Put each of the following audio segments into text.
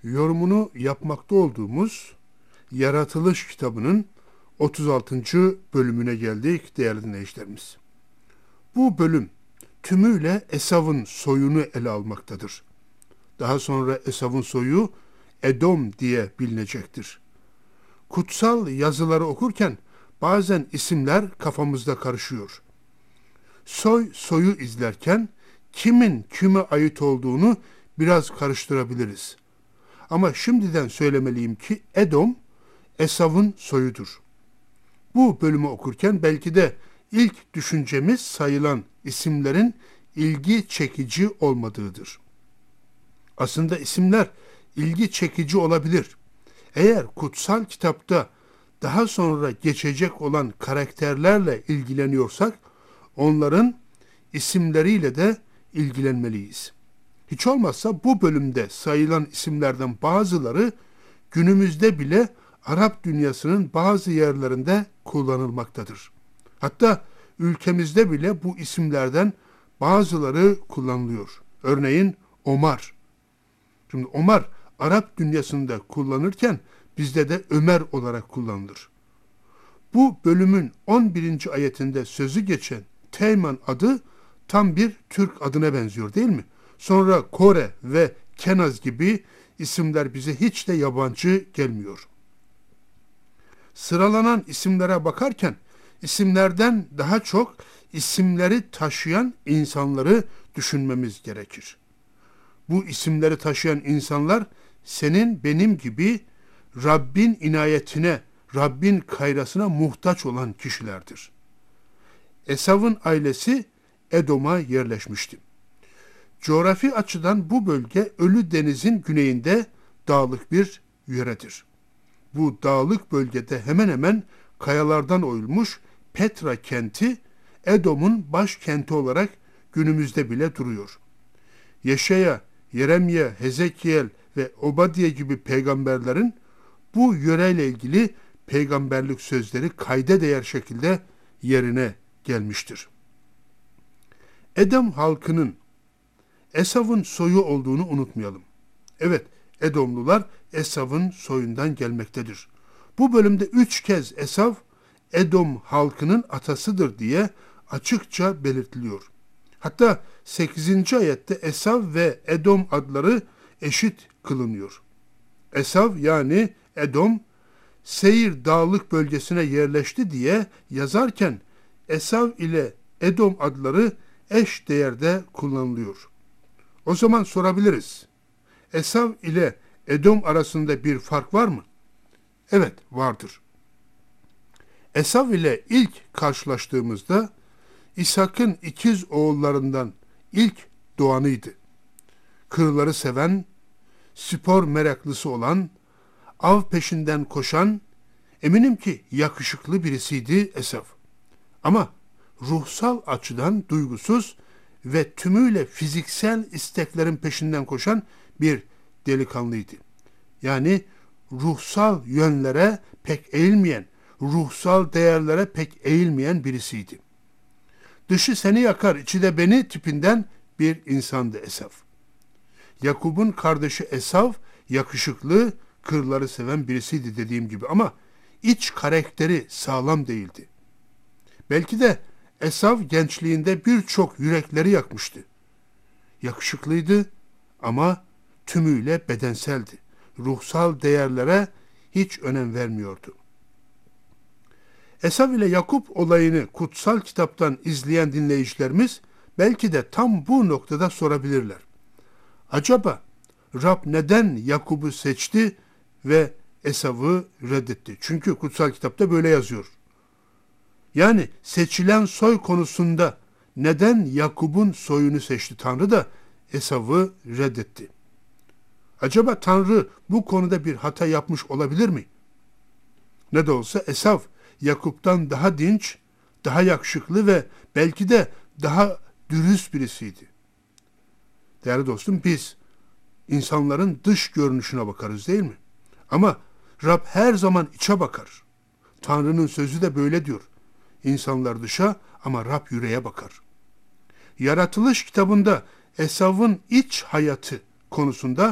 yorumunu yapmakta olduğumuz Yaratılış kitabının 36. bölümüne geldik değerli dinleyicilerimiz. Bu bölüm tümüyle Esav'ın soyunu ele almaktadır. Daha sonra Esav'ın soyu Edom diye bilinecektir. Kutsal yazıları okurken bazen isimler kafamızda karışıyor. Soyu izlerken kimin kime ait olduğunu biraz karıştırabiliriz. Ama şimdiden söylemeliyim ki Edom, Esav'ın soyudur. Bu bölümü okurken belki de ilk düşüncemiz sayılan isimlerin ilgi çekici olmadığıdır. Aslında isimler ilgi çekici olabilir. Eğer kutsal kitapta daha sonra geçecek olan karakterlerle ilgileniyorsak, onların isimleriyle de ilgilenmeliyiz. Hiç olmazsa bu bölümde sayılan isimlerden bazıları günümüzde bile Arap dünyasının bazı yerlerinde kullanılmaktadır. Hatta ülkemizde bile bu isimlerden bazıları kullanılıyor. Örneğin Omar. Şimdi Omar Arap dünyasında kullanırken bizde de Ömer olarak kullanılır. Bu bölümün 11. ayetinde sözü geçen Teğmen adı tam bir Türk adına benziyor değil mi? Sonra Kore ve Kenaz gibi isimler bize hiç de yabancı gelmiyor. Sıralanan isimlere bakarken isimlerden daha çok isimleri taşıyan insanları düşünmemiz gerekir. Bu isimleri taşıyan insanlar senin benim gibi Rabbin inayetine, Rabbin kayrasına muhtaç olan kişilerdir. Esav'ın ailesi Edom'a yerleşmişti. Coğrafi açıdan bu bölge Ölü Deniz'in güneyinde dağlık bir yöredir. Bu dağlık bölgede hemen hemen kayalardan oyulmuş Petra kenti Edom'un başkenti olarak günümüzde bile duruyor. Yeşaya, Yeremye, Hezekiel ve Obadiye gibi peygamberlerin bu yöreyle ilgili peygamberlik sözleri kayda değer şekilde yerine gelmiştir. Edom halkının Esav'ın soyu olduğunu unutmayalım. Evet, Edomlular Esav'ın soyundan gelmektedir. Bu bölümde 3 kez Esav, Edom halkının atasıdır diye açıkça belirtiliyor. Hatta 8. ayette Esav ve Edom adları eşit kılınıyor. Esav yani Edom, Seyir dağlık bölgesine yerleşti diye yazarken Esav ile Edom adları eş değerde kullanılıyor. O zaman sorabiliriz. Esav ile Edom arasında bir fark var mı? Evet, vardır. Esav ile ilk karşılaştığımızda İshak'ın ikiz oğullarından ilk doğanıydı. Kırları seven, spor meraklısı olan, av peşinden koşan, eminim ki yakışıklı birisiydi Esav. Ama ruhsal açıdan duygusuz ve tümüyle fiziksel isteklerin peşinden koşan bir delikanlıydı. Yani ruhsal yönlere pek eğilmeyen, ruhsal değerlere pek eğilmeyen birisiydi. Dışı seni yakar, içi de beni tipinden bir insandı Esav. Yakup'un kardeşi Esav yakışıklı, kırları seven birisiydi dediğim gibi ama iç karakteri sağlam değildi. Belki de Esav gençliğinde birçok yürekleri yakmıştı. Yakışıklıydı ama tümüyle bedenseldi. Ruhsal değerlere hiç önem vermiyordu. Esav ile Yakup olayını kutsal kitaptan izleyen dinleyicilerimiz belki de tam bu noktada sorabilirler. Acaba Rab neden Yakup'u seçti ve Esav'ı reddetti? Çünkü kutsal kitapta böyle yazıyor. Yani seçilen soy konusunda neden Yakup'un soyunu seçti Tanrı da Esav'ı reddetti? Acaba Tanrı bu konuda bir hata yapmış olabilir mi? Ne de olsa Esav Yakup'tan daha dinç, daha yakışıklı ve belki de daha dürüst birisiydi. Değerli dostum, biz insanların dış görünüşüne bakarız değil mi? Ama Rab her zaman içe bakar. Tanrı'nın sözü de böyle diyor. İnsanlar dışa ama Rab yüreğe bakar. Yaratılış kitabında Esav'ın iç hayatı konusunda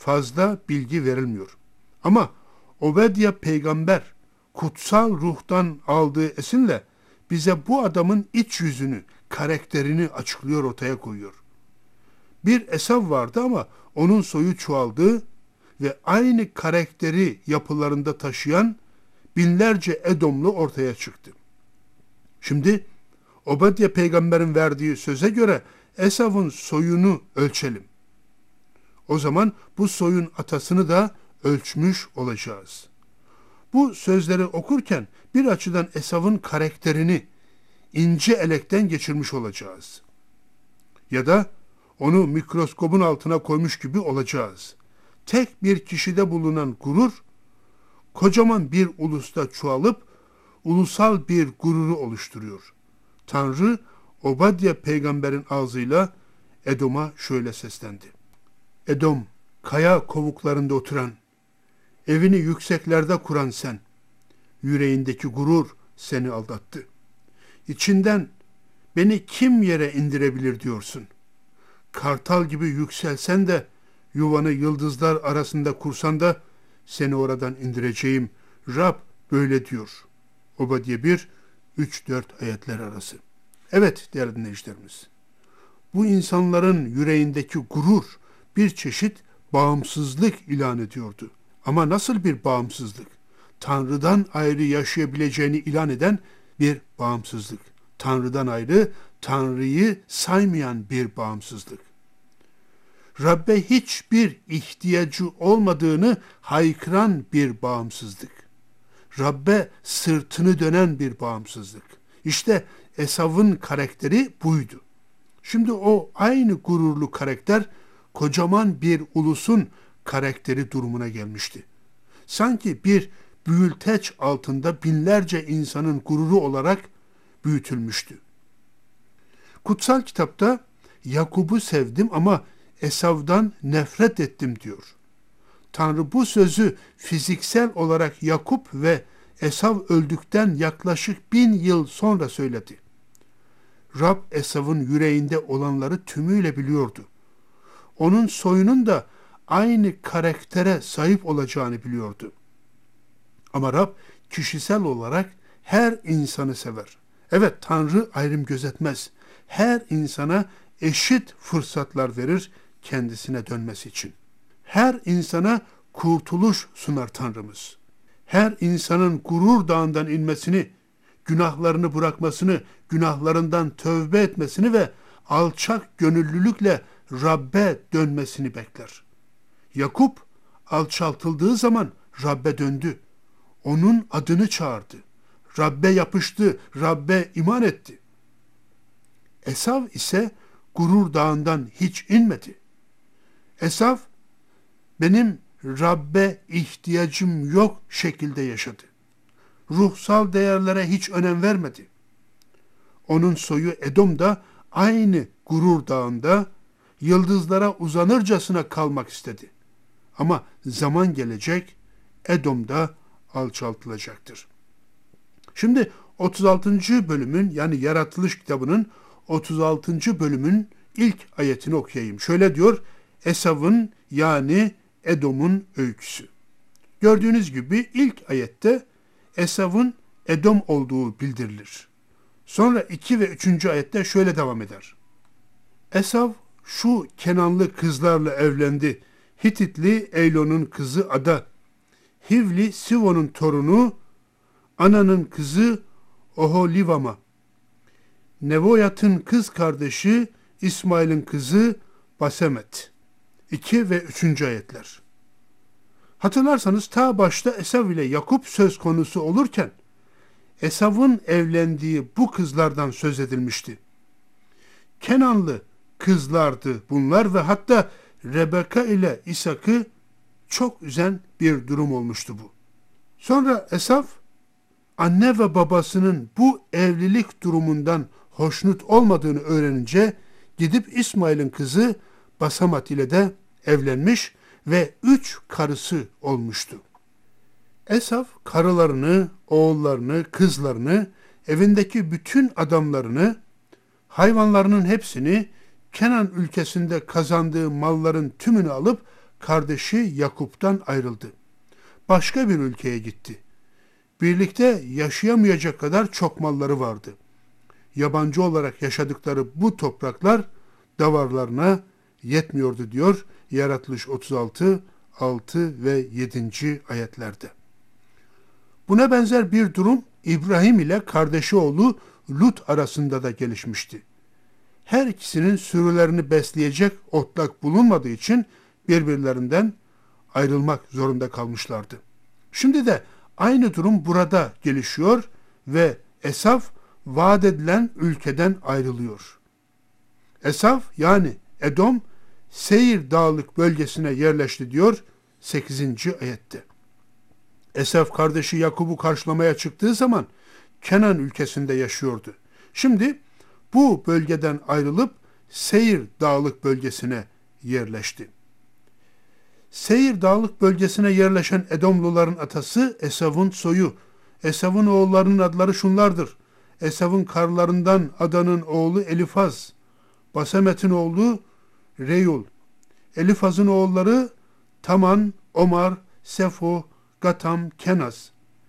fazla bilgi verilmiyor. Ama Obadya peygamber kutsal ruhtan aldığı esinle bize bu adamın iç yüzünü, karakterini açıklıyor, ortaya koyuyor. Bir Esav vardı ama onun soyu çoğaldı ve aynı karakteri yapılarında taşıyan binlerce Edomlu ortaya çıktı. Şimdi Obadya peygamberin verdiği söze göre Esav'ın soyunu ölçelim. O zaman bu soyun atasını da ölçmüş olacağız. Bu sözleri okurken bir açıdan Esav'ın karakterini ince elekten geçirmiş olacağız. Ya da onu mikroskobun altına koymuş gibi olacağız. Tek bir kişide bulunan gurur, kocaman bir ulusta çoğalıp ulusal bir gururu oluşturuyor. Tanrı, Obadya peygamberin ağzıyla Edom'a şöyle seslendi. Edom, kaya kovuklarında oturan, evini yükseklerde kuran sen, yüreğindeki gurur seni aldattı. İçinden beni kim yere indirebilir diyorsun. Kartal gibi yükselsen de, yuvanı yıldızlar arasında kursan da, seni oradan indireceğim. Rab böyle diyor. Obadya 1, 3-4 ayetler arası. Evet değerli dinleyicilerimiz, bu insanların yüreğindeki gurur bir çeşit bağımsızlık ilan ediyordu. Ama nasıl bir bağımsızlık? Tanrı'dan ayrı yaşayabileceğini ilan eden bir bağımsızlık. Tanrı'dan ayrı, Tanrı'yı saymayan bir bağımsızlık. Rabbe hiçbir ihtiyacı olmadığını haykıran bir bağımsızlık. Rabbe sırtını dönen bir bağımsızlık. İşte Esav'ın karakteri buydu. Şimdi o aynı gururlu karakter kocaman bir ulusun karakteri durumuna gelmişti. Sanki bir büyülteç altında binlerce insanın gururu olarak büyütülmüştü. Kutsal kitapta Yakup'u sevdim ama Esav'dan nefret ettim diyor. Tanrı bu sözü fiziksel olarak Yakup ve Esav öldükten yaklaşık 1000 yıl sonra söyledi. Rab Esav'ın yüreğinde olanları tümüyle biliyordu. Onun soyunun da aynı karaktere sahip olacağını biliyordu. Ama Rab kişisel olarak her insanı sever. Evet, Tanrı ayrım gözetmez. Her insana eşit fırsatlar verir kendisine dönmesi için. Her insana kurtuluş sunar Tanrımız. Her insanın gurur dağından inmesini, günahlarını bırakmasını, günahlarından tövbe etmesini ve alçak gönüllülükle Rabbe dönmesini bekler. Yakup alçaltıldığı zaman Rabbe döndü. Onun adını çağırdı. Rabbe yapıştı, Rabbe iman etti. Esav ise gurur dağından hiç inmedi. Esav, benim Rabbe ihtiyacım yok şekilde yaşadı. Ruhsal değerlere hiç önem vermedi. Onun soyu Edom da aynı gurur dağında yıldızlara uzanırcasına kalmak istedi. Ama zaman gelecek, Edom da alçaltılacaktır. Şimdi 36. bölümün, yani Yaratılış kitabının 36. bölümün ilk ayetini okuyayım. Şöyle diyor: Esav'ın, yani Edom'un öyküsü. Gördüğünüz gibi ilk ayette Esav'ın Edom olduğu bildirilir. Sonra 2 ve 3. ayette şöyle devam eder. Esav şu Kenanlı kızlarla evlendi. Hititli Eylon'un kızı Ada, Hivli Sivon'un torunu Ana'nın kızı Oholivam'a, Nevoyat'ın kız kardeşi İsmail'in kızı Basemet. 2 ve 3. ayetler. Hatırlarsanız ta başta Esav ile Yakup söz konusu olurken Esav'ın evlendiği bu kızlardan söz edilmişti. Kenanlı kızlardı bunlar ve hatta Rebeka ile İshak'ı çok üzen bir durum olmuştu bu. Sonra Esav, anne ve babasının bu evlilik durumundan hoşnut olmadığını öğrenince gidip İsmail'in kızı Basemat ile de evlenmiş ve 3 karısı olmuştu. Esav karılarını, oğullarını, kızlarını, evindeki bütün adamlarını, hayvanlarının hepsini, Kenan ülkesinde kazandığı malların tümünü alıp kardeşi Yakup'tan ayrıldı. Başka bir ülkeye gitti. Birlikte yaşayamayacak kadar çok malları vardı. Yabancı olarak yaşadıkları bu topraklar davarlarına yetmiyordu diyor Yaratılış 36, 6 ve 7. ayetlerde. Buna benzer bir durum İbrahim ile kardeşi oğlu Lut arasında da gelişmişti. Her ikisinin sürülerini besleyecek otlak bulunmadığı için birbirlerinden ayrılmak zorunda kalmışlardı. Şimdi de aynı durum burada gelişiyor ve Esav vaat edilen ülkeden ayrılıyor. Esav yani Edom Seyir Dağlık bölgesine yerleşti diyor 8. ayette. Esav kardeşi Yakup'u karşılamaya çıktığı zaman Kenan ülkesinde yaşıyordu. Şimdi bu bölgeden ayrılıp Seyir Dağlık bölgesine yerleşti. Seyir Dağlık bölgesine yerleşen Edomluların atası Esav'ın soyu. Esav'ın oğullarının adları şunlardır. Esav'ın karlarından Adan'ın oğlu Elifaz, Basemet'in oğlu Reyul, Elifaz'ın oğulları Taman, Omar, Sefo, Gatam, Kenaz.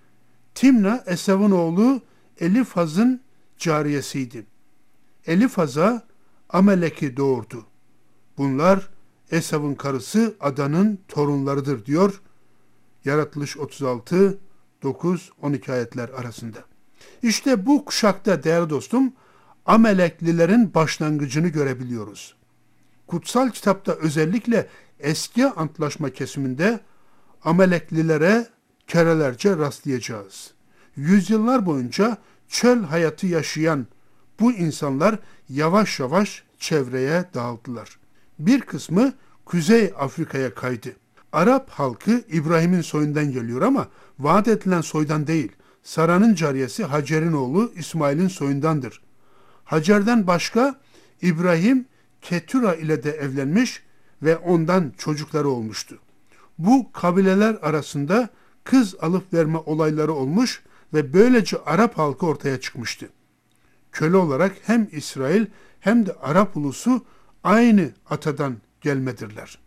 Timna Esav'ın oğlu Elifaz'ın cariyesiydi. Elifaz'a Amelek'i doğurdu. Bunlar Esav'ın karısı Adan'ın torunlarıdır diyor Yaratılış 36, 9, 12 ayetler arasında. İşte bu kuşakta değerli dostum Ameleklilerin başlangıcını görebiliyoruz. Kutsal kitapta özellikle eski antlaşma kesiminde Ameleklilere kerelerce rastlayacağız. Yüzyıllar boyunca çöl hayatı yaşayan bu insanlar yavaş yavaş çevreye dağıldılar. Bir kısmı Kuzey Afrika'ya kaydı. Arap halkı İbrahim'in soyundan geliyor ama vaat edilen soydan değil. Sara'nın cariyesi Hacer'in oğlu İsmail'in soyundandır. Hacer'den başka İbrahim Ketura ile de evlenmiş ve ondan çocukları olmuştu. Bu kabileler arasında kız alıp verme olayları olmuş ve böylece Arap halkı ortaya çıkmıştı. Köle olarak hem İsrail hem de Arap ulusu aynı atadan gelmedirler.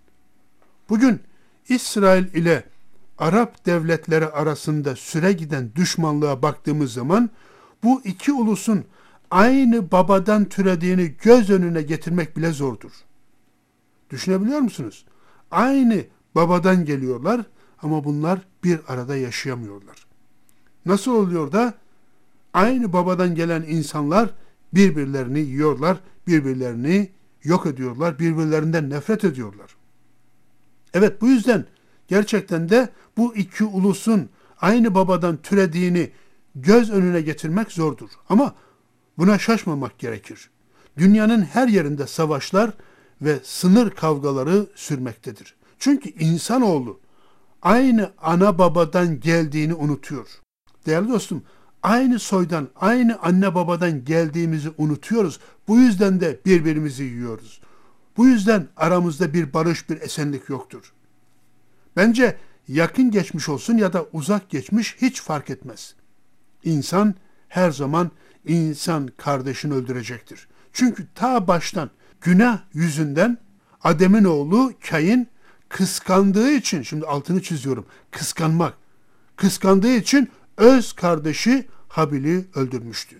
Bugün İsrail ile Arap devletleri arasında süre giden düşmanlığa baktığımız zaman bu iki ulusun aynı babadan türediğini göz önüne getirmek bile zordur. Düşünebiliyor musunuz? Aynı babadan geliyorlar ama bunlar bir arada yaşayamıyorlar. Nasıl oluyor da aynı babadan gelen insanlar birbirlerini yiyorlar, birbirlerini yok ediyorlar, birbirlerinden nefret ediyorlar. Evet, bu yüzden gerçekten de bu iki ulusun aynı babadan türediğini göz önüne getirmek zordur. Ama buna şaşmamak gerekir. Dünyanın her yerinde savaşlar ve sınır kavgaları sürmektedir. Çünkü insanoğlu aynı ana babadan geldiğini unutuyor. Değerli dostum, aynı soydan, aynı anne babadan geldiğimizi unutuyoruz. Bu yüzden de birbirimizi yiyoruz. Bu yüzden aramızda bir barış, bir esenlik yoktur. Bence yakın geçmiş olsun ya da uzak geçmiş hiç fark etmez. İnsan her zaman insan kardeşini öldürecektir. Çünkü ta baştan günah yüzünden Adem'in oğlu Kain kıskandığı için, şimdi altını çiziyorum, kıskandığı için öz kardeşi Habil'i öldürmüştü.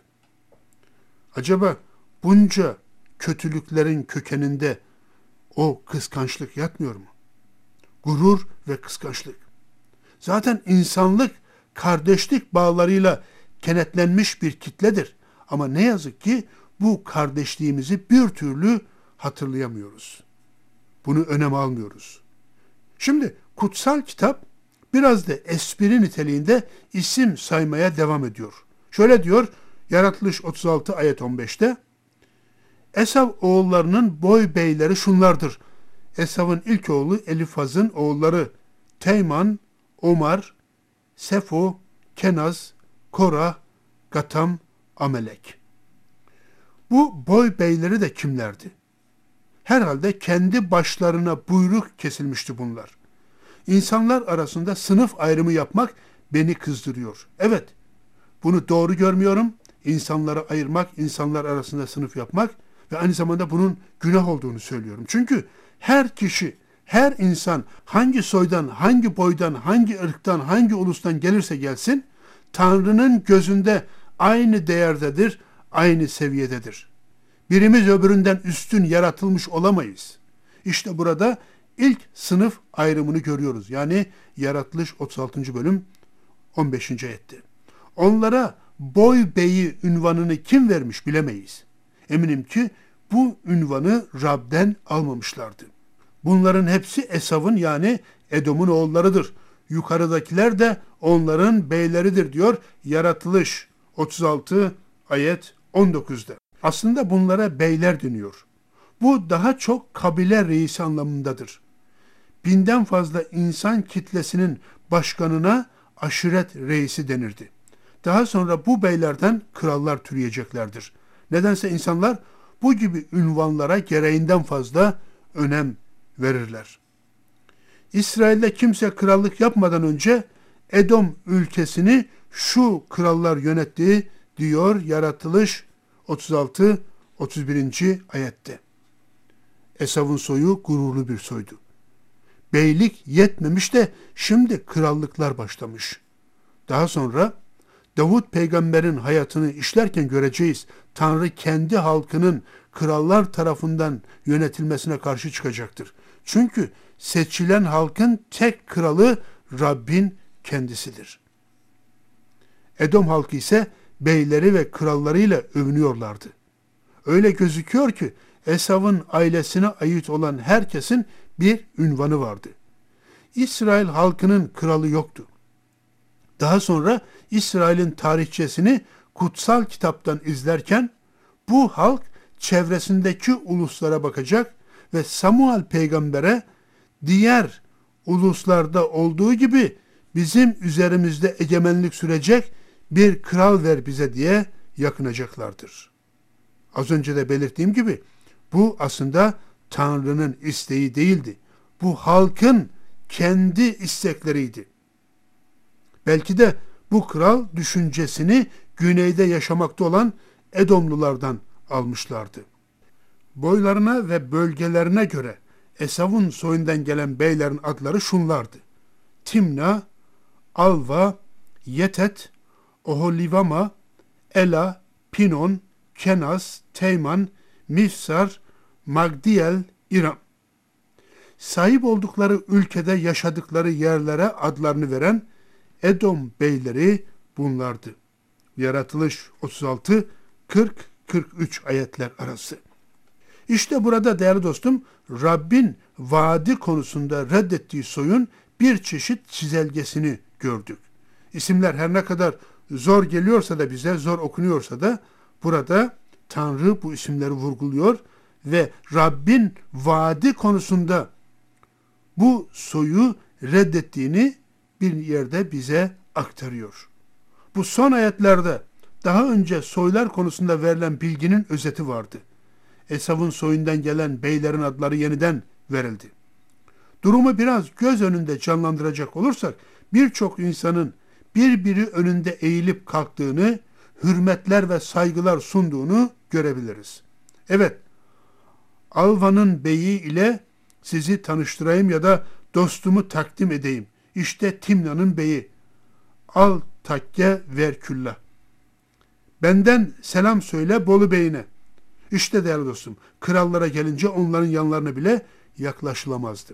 Acaba bunca kötülüklerin kökeninde o kıskançlık yatmıyor mu? Gurur ve kıskançlık. Zaten insanlık kardeşlik bağlarıyla kenetlenmiş bir kitledir. Ama ne yazık ki bu kardeşliğimizi bir türlü hatırlayamıyoruz. Bunu öneme almıyoruz. Şimdi kutsal kitap biraz da espri niteliğinde isim saymaya devam ediyor. Şöyle diyor Yaratılış 36 ayet 15'te: Esav oğullarının boy beyleri şunlardır. Esav'ın ilk oğlu Elifaz'ın oğulları Teyman, Omar, Sefo, Kenaz, Kora, Gatam, Amelek. Bu boy beyleri de kimlerdi? Herhalde kendi başlarına buyruk kesilmişti bunlar. İnsanlar arasında sınıf ayrımı yapmak beni kızdırıyor. Evet, bunu doğru görmüyorum. İnsanları ayırmak, insanlar arasında sınıf yapmak ve aynı zamanda bunun günah olduğunu söylüyorum. Çünkü her kişi Her insan hangi soydan, hangi boydan, hangi ırktan, hangi ulustan gelirse gelsin, Tanrı'nın gözünde aynı değerdedir, aynı seviyededir. Birimiz öbüründen üstün yaratılmış olamayız. İşte burada ilk sınıf ayrımını görüyoruz. Yani Yaratılış 36. bölüm 15. ayette. Onlara boy beyi ünvanını kim vermiş bilemeyiz. Eminim ki bu ünvanı Rab'den almamışlardı. Bunların hepsi Esav'ın yani Edom'un oğullarıdır. Yukarıdakiler de onların beyleridir diyor Yaratılış 36 ayet 19'da. Aslında bunlara beyler deniyor. Bu daha çok kabile reisi anlamındadır. Binden fazla insan kitlesinin başkanına aşiret reisi denirdi. Daha sonra bu beylerden krallar türeyeceklerdir. Nedense insanlar bu gibi ünvanlara gereğinden fazla önem verirler. İsrail'de kimse krallık yapmadan önce Edom ülkesini şu krallar yönettiği diyor Yaratılış 36-31. ayette. Esav'ın soyu gururlu bir soydu. Beylik yetmemiş de şimdi krallıklar başlamış. Daha sonra Davut peygamberin hayatını işlerken göreceğiz. Tanrı kendi halkının krallar tarafından yönetilmesine karşı çıkacaktır. Çünkü seçilen halkın tek kralı Rabbin kendisidir. Edom halkı ise beyleri ve krallarıyla övünüyorlardı. Öyle gözüküyor ki Esav'ın ailesine ait olan herkesin bir ünvanı vardı. İsrail halkının kralı yoktu. Daha sonra İsrail'in tarihçesini kutsal kitaptan izlerken bu halk çevresindeki uluslara bakacak ve Samuel peygambere diğer uluslarda olduğu gibi bizim üzerimizde egemenlik sürecek bir kral ver bize diye yakınacaklardır. Az önce de belirttiğim gibi bu aslında Tanrı'nın isteği değildi. Bu halkın kendi istekleriydi. Belki de bu kral düşüncesini güneyde yaşamakta olan Edomlulardan almışlardı. Boylarına ve bölgelerine göre Esav'ın soyundan gelen beylerin adları şunlardı: Timna, Alva, Yetet, Oholivama, Ela, Pinon, Kenas, Teyman, Mifsar, Magdiel, İram. Sahip oldukları ülkede yaşadıkları yerlere adlarını veren Edom beyleri bunlardı. Yaratılış 36, 40, 43 ayetler arası. İşte burada değerli dostum, Rabbin vaadi konusunda reddettiği soyun bir çeşit çizelgesini gördük. İsimler her ne kadar zor geliyorsa da bize, zor okunuyorsa da burada Tanrı bu isimleri vurguluyor ve Rabbin vaadi konusunda bu soyu reddettiğini bir yerde bize aktarıyor. Bu son ayetlerde daha önce soylar konusunda verilen bilginin özeti vardı. Esav'ın soyundan gelen beylerin adları yeniden verildi. Durumu biraz göz önünde canlandıracak olursak birçok insanın birbiri önünde eğilip kalktığını, hürmetler ve saygılar sunduğunu görebiliriz. Evet, Alva'nın beyi ile sizi tanıştırayım ya da dostumu takdim edeyim. İşte Timna'nın beyi. Al takke ver külla. Benden selam söyle Bolu beyine. İşte değerli dostum, krallara gelince onların yanlarına bile yaklaşılamazdı.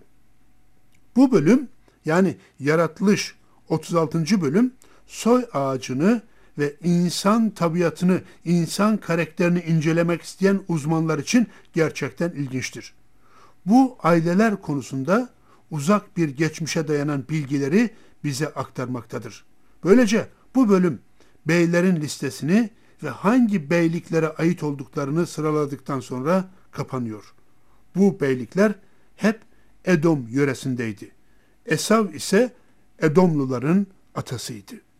Bu bölüm, yani Yaratılış 36. bölüm, soy ağacını ve insan tabiatını, insan karakterini incelemek isteyen uzmanlar için gerçekten ilginçtir. Bu aileler konusunda uzak bir geçmişe dayanan bilgileri bize aktarmaktadır. Böylece bu bölüm beylerin listesini ve hangi beyliklere ait olduklarını sıraladıktan sonra kapanıyor. Bu beylikler hep Edom yöresindeydi. Esav ise Edomluların atasıydı.